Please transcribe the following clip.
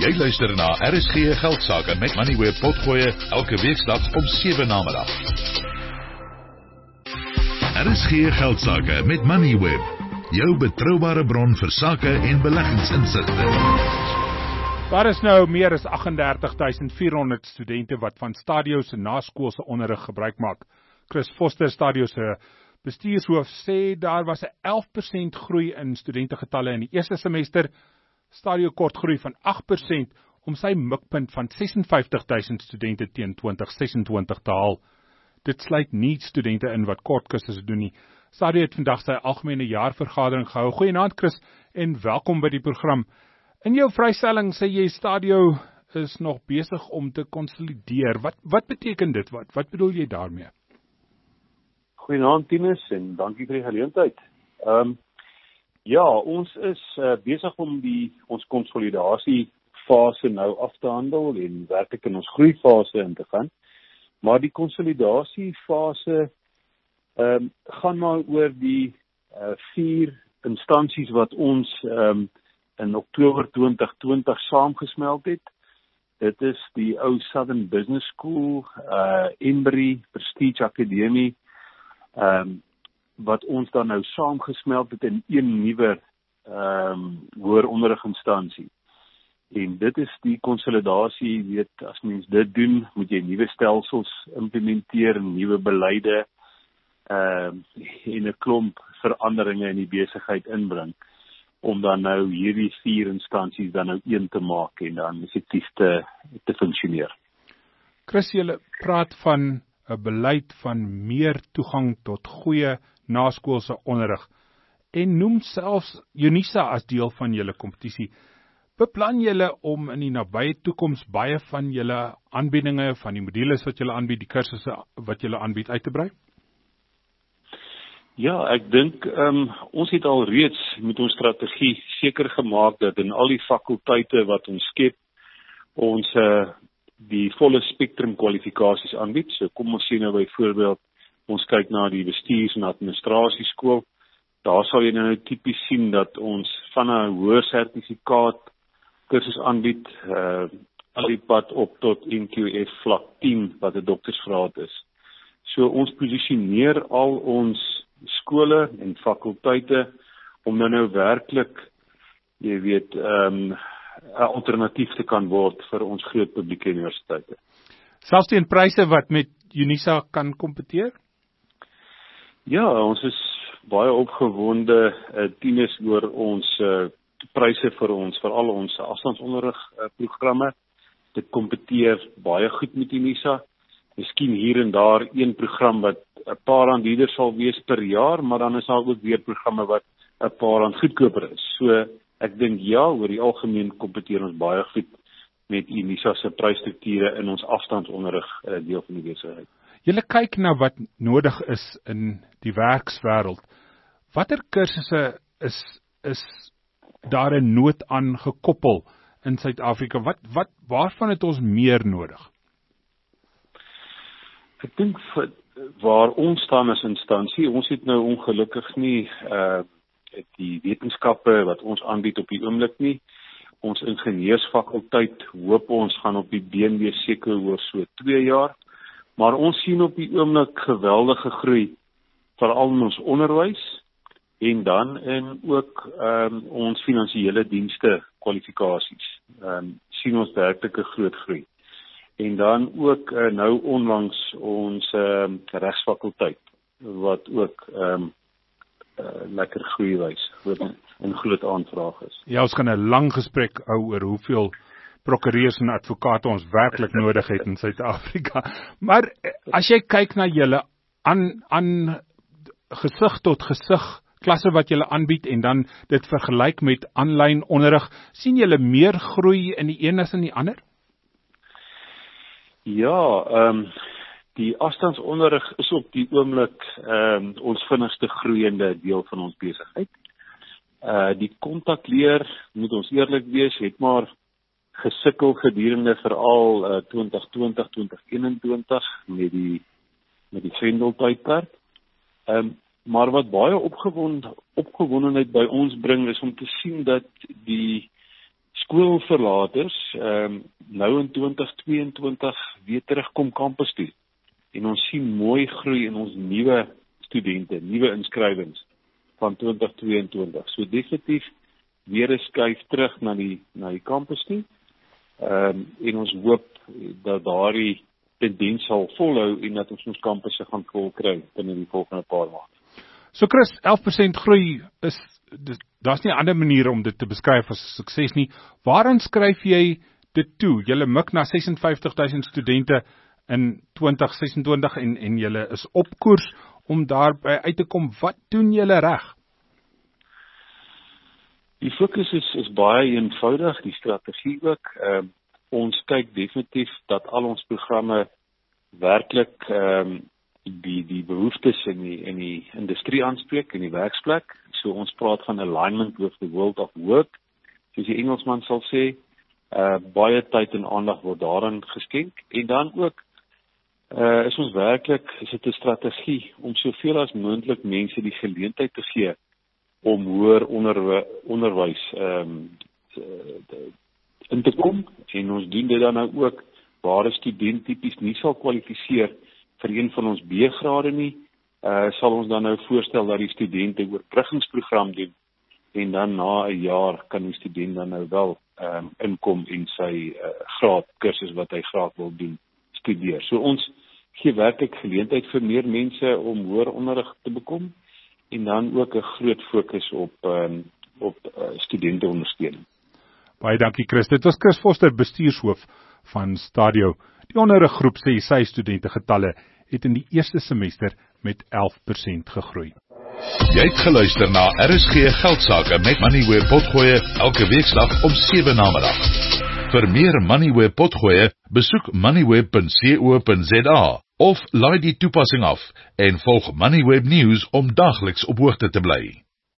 Jy luister na RSG Geldsaake met Moneyweb Potgoe elke weekdag om 7 namiddag. RSG Geldsaake met Moneyweb, jou betroubare bron vir sake en beleggingsinsigte. Daar is nou meer as 38.400 studente wat van Stadio se naskoolse onderrig gebruik maak. Chris Foster, Stadio se bestuurshoof, sê daar was 'n 11% groei in studentegetalle in die eerste semester. Stadio kort groei van 8% om sy mikpunt van 56.000 studente teen 2026 te haal. Dit sluit nie studente in wat kort kursusse doen nie. Stadio het vandag sy algemene jaarvergadering gehou. Goeienaand Chris en welkom by die program. In jou vrystelling sê jy Stadio is nog besig om te konsolideer. Wat beteken dit? Wat bedoel jy daarmee? Goeienaand Tinus en dankie vir die geleentheid. Ja, ons is besig om ons konsolidasiefase nou af te handel en werklik in ons groeifase in te gaan. Maar die konsolidasiefase gaan maar oor die 4 instansies wat ons in Oktober 2020 saamgesmeld het. Dit is die ou Southern Business School, Embry, Prestige Akademie, wat ons dan nou saamgesmeld het in een nuwe hoër onderriginstansie. En dit is die konsolidasie, weet, as mens dit doen, moet jy nuwe stelsels implementeer, nuwe beleide en 'n klomp veranderinge in die besigheid inbring, om dan nou hierdie 4 instansies dan nou een te maak en dan effektief te funksioneer. Chris, julle praat van 'n beleid van meer toegang tot goeie naskoolse onderrig en noem selfs Unisa as deel van julle kompetisie. Beplan julle om in die nabye toekoms baie van julle aanbiedinge, van die modules wat julle aanbied, die kursusse wat julle aanbied uit te brei? Ja, ek dink ons het al reeds met ons strategie seker gemaak dat in al die fakulteite wat ons skep, ons die volle spektrum kwalifikasies aanbied. So kom ons sien nou byvoorbeeld, ons kyk na die bestuurs- en administrasieskool. Daar sal jy nou tipies sien dat ons van 'n hoër sertifikaat kursus aanbied, al die pad op tot NQF vlak 10 wat 'n doktersgraad is. So ons posisioneer al ons skole en fakulteite om nou werklik, jy weet, 'n alternatief te kan word vir ons groot publieke universiteite. Selfs teen pryse wat met Unisa kan kompeteer? Ja, ons is baie opgewonde Tinus oor ons pryse vir veral ons afstandsonderrig programme. Dit kompeteer baie goed met Unisa. Miskien hier en daar een program wat 'n paar rand duurder sal wees per jaar, maar dan is daar ook weer programme wat 'n paar rand goedkoper is. So ek dink ja, oor die algemeen kompeteer ons baie goed met Unisa se prysstrukture in ons afstandsonderrig deel van die besigheid. Julle kyk na wat nodig is in die werkswêreld. Watter kursusse is daar 'n nood aan gekoppel in Suid-Afrika? Waarvan het ons meer nodig? Ek dink waar ons staan as instansie, ons het nou ongelukkig nie die wetenskappe wat ons aanbied op die oomblik nie. Ons ingenieursfakulteit hoop ons gaan op die been wees seker oor so 2 jaar. Maar ons sien op die oomblik geweldige groei, veral in ons onderwys en dan in ook ons finansiële dienste kwalifikasies. Sien ons werklik 'n groot groei. En dan ook nou onlangs ons regsfakulteit wat ook lekker groei wys, wat 'n groot aanvraag is. Ja, ons kan 'n lang gesprek hou oor hoeveel prokureurs en advokate ons werklik nodig het in Suid-Afrika. Maar as jy kyk na julle aan gesig tot gesig klasse wat julle aanbied en dan dit vergelyk met aanlyn onderrig, sien julle meer groei in die een as in die ander? Ja, die afstandsonderrig is op die oomblik ons vinnigste groeiende deel van ons besigheid. Die kontakleer, moet ons eerlik wees, het maar gesukkel gedurende veral 2020, 2021 met die Vendeltydperk. Maar wat baie opgewondenheid by ons bring is om te sien dat die skoolverlaters nou in 2022 weer terugkom kampus toe. En ons sien mooi groei in ons nuwe studente, nuwe inskrywings van 2022. So definitief weer 'n skuif terug na die kampus toe. En ons hoop dat daardie tendens sal volhou en dat ons kampusse gaan vol kry binne die volgende paar maande. So Chris, 11% groei daar's nie 'n ander manier om dit te beskryf as sukses nie. Waaraan skryf jy dit toe? Julle mik na 56,000 studente in 2026 en julle is op koers om daarby uit te kom. Wat doen julle reg? Die fokus is baie eenvoudig, die strategie ook. Ons kyk definitief dat al ons programme werklik die behoeftes in die industrie aanspreek, in die werksplek. So ons praat van alignment with the world of work, soos die Engelsman sal sê. Baie tyd en aandag word daaraan geskenk. En dan ook is ons werklik, is dit 'n strategie om soveel as moontlik mense die geleentheid te gee om hoër onderwys in te kom. En ons doen dit dan nou ook waar 'n student tipies nie sal kwalifiseer vir een van ons B-grade nie, sal ons dan nou voorstel dat die studente 'n oorbruggingsprogram doen en dan na 'n jaar kan die student dan nou wel inkom en sy graad kursus wat hy graag wil doen studeer. So ons gee werklik geleentheid vir meer mense om hoër onderrig te bekom en dan ook 'n groot fokus op studenteondersteuning. Baie dankie Chris. Dit was Chris Foster, bestuurshoof van Stadio. Die onderriggroep sê sy studentegetalle het in die eerste semester met 11% gegroei. Jy het geluister na RSG Geldsaake met Moneyweb Potgoe elke weekdag om 7 namiddag. Vir meer Moneyweb Potgoe, besoek moneyweb.co.za of laai die toepassing af en volg Moneyweb News om dagliks op hoogte te bly.